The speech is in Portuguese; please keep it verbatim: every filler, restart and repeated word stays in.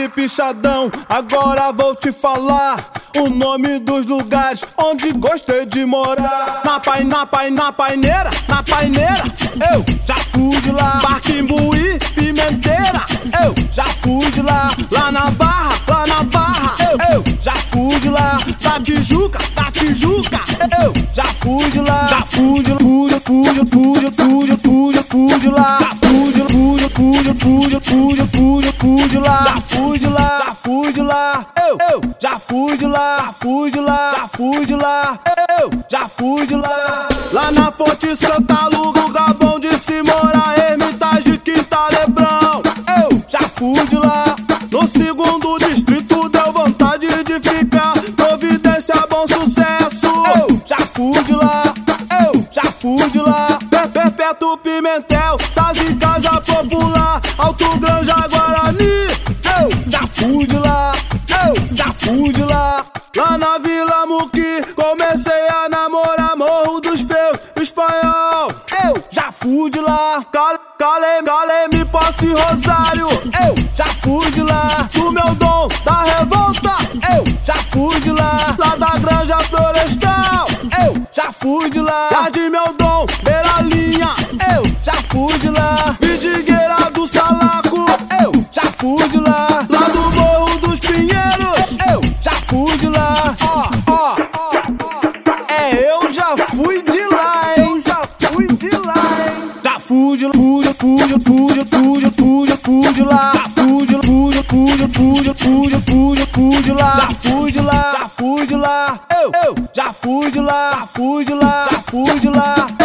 esse pichadão. Agora vou te falar o nome dos lugares onde gostei de morar. Na pai, na pai, na paineira, na paineira, eu já fui de lá. Barquimbuí, Pimenteira, eu já fui de lá. Lá na Barra, lá na Barra, eu, eu já fui de lá. Da Tijuca, da Tijuca, eu já fui de lá. Já fui de, fui de, fui de, fui de, fui de, fui de, fui de lá. Já fui de, fui de, fui de, fui de, fui de, fui de, fui de lá. Já fui de lá, já fui de lá, eu, eu já fui de lá, já fui de lá, já fui de lá, eu já fui de lá. Lá na Fonte Santa Luga, lugar bom de se morar, Hermitage, Quinta Lebrão, eu já fui de lá. No segundo distrito deu vontade de ficar, Providência, Bom Sucesso, eu já fui de lá, eu já fui de lá. Perpétuo, Pimentel, Sazi, Casa Popular, Alto Granja, Guarani, eu já fui de lá, eu já fui de lá. Lá na Vila Muqui, comecei a namorar, Morro dos Feios, Espanhol, eu já fui de lá. Calem, Calem, Posse, Rosário, eu já fui de lá. Do meu dom, da revolta, eu já fui de lá. Lá da Granja Florestal, eu já fui de lá. Lá de meu dom, Beira Linha, eu já fui de lá. Vidigueira do Salaco, eu já fui de lá. Lá do Morro dos Pinheiros, eu já fui de lá. Ó, ó, é, eu já fui de lá, hein? Já fui de lá, hein? Já fui de, fui de, fui de, fui de, fui de, fui de, fui de lá. Já fui de, fui de, fui de, fui de, fui de, fui de, fui de lá. Já fui de lá, já fui de lá, eu, eu já fui de lá, já fui de lá, já fui de lá.